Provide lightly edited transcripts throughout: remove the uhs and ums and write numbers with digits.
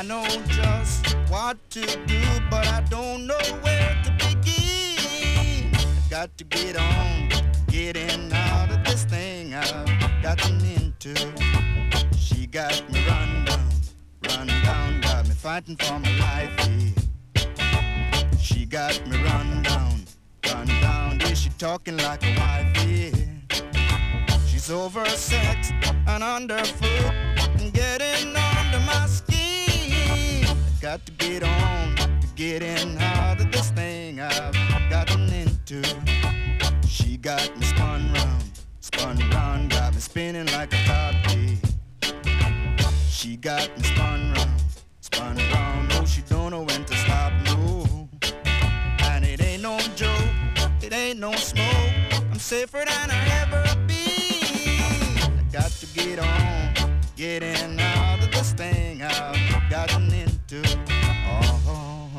know just what to do, but I don't know where to begin. Got to get on, getting out of this thing I've gotten into. She got me run down, got me fighting for my life, yeah. She got me run down, yeah, she talking like a wife, yeah. She's oversexed and underfoot and getting under my skin. Got to get on, to get in out of this thing I've gotten into. She got me spun round, got me spinning like a top, yeah. She got me spun round, oh, she don't know when to stop, no. And it ain't no joke, it ain't no smoke, I'm safer than I ever been. I got to get on, get in out of this thing I've gotten into. Oh,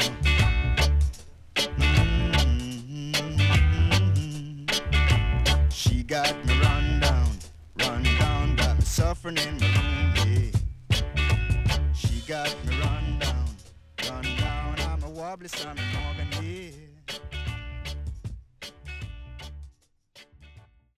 She got me run down, got me suffering in my room, yeah. She got me run down, I'm a wobbly Sammy Morgan, yeah.